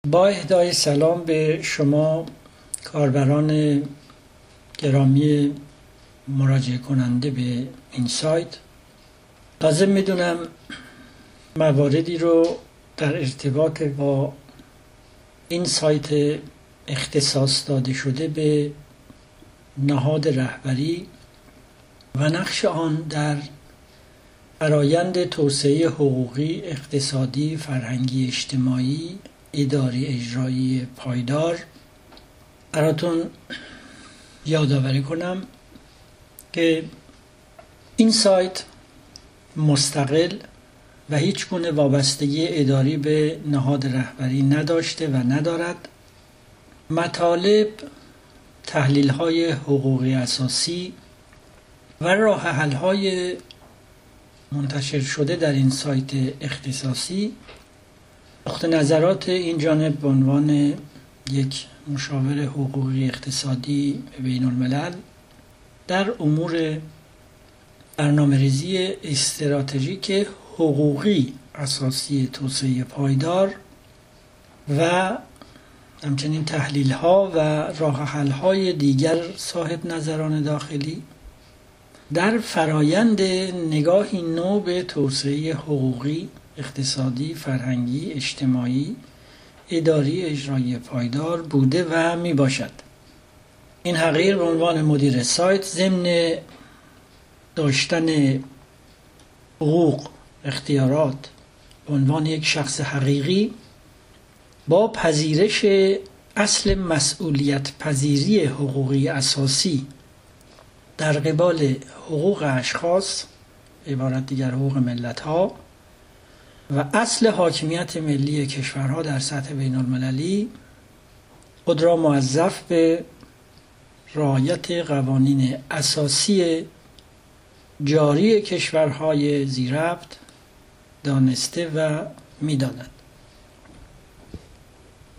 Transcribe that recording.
با اهدای سلام به شما کاربران گرامی مراجعه کننده به این سایت. لازم میدونم مواردی رو در ارتباط با این سایت اختصاص داده شده به نهاد رهبری و نقش آن در فرایند توسعه حقوقی، اقتصادی، فرهنگی، اجتماعی، اداری، اجرایی پایدار براتون یادآوری کنم که این سایت مستقل و هیچ گونه وابستگی اداری به نهاد رهبری نداشته و ندارد. مطالب، تحلیل‌های حقوقی اساسی و راه حل‌های منتشر شده در این سایت اختصاصی نقطه نظرات این جانب به عنوان یک مشاور حقوقی اقتصادی بین الملل در امور برنامه‌ریزی استراتژیک حقوقی اساسی توسعه پایدار و همچنین تحلیل‌ها و راه حل‌های دیگر صاحب نظران داخلی در فرایند نگاهی نو به توسعه حقوقی، اقتصادی، فرهنگی، اجتماعی، اداری، اجرایی پایدار بوده و می باشد. این حقیر به عنوان مدیر سایت ضمن داشتن حقوق، اختیارات به عنوان یک شخص حقیقی با پذیرش اصل مسئولیت پذیری حقوقی اساسی در قبال حقوق اشخاص، عبارت دیگر حقوق ملت‌ها، و اصل حاکمیت ملی کشورها در سطح بین المللی خود را موظف به رعایت قوانین اساسی جاری کشورهای ذی ربط دانسته و می‌داند.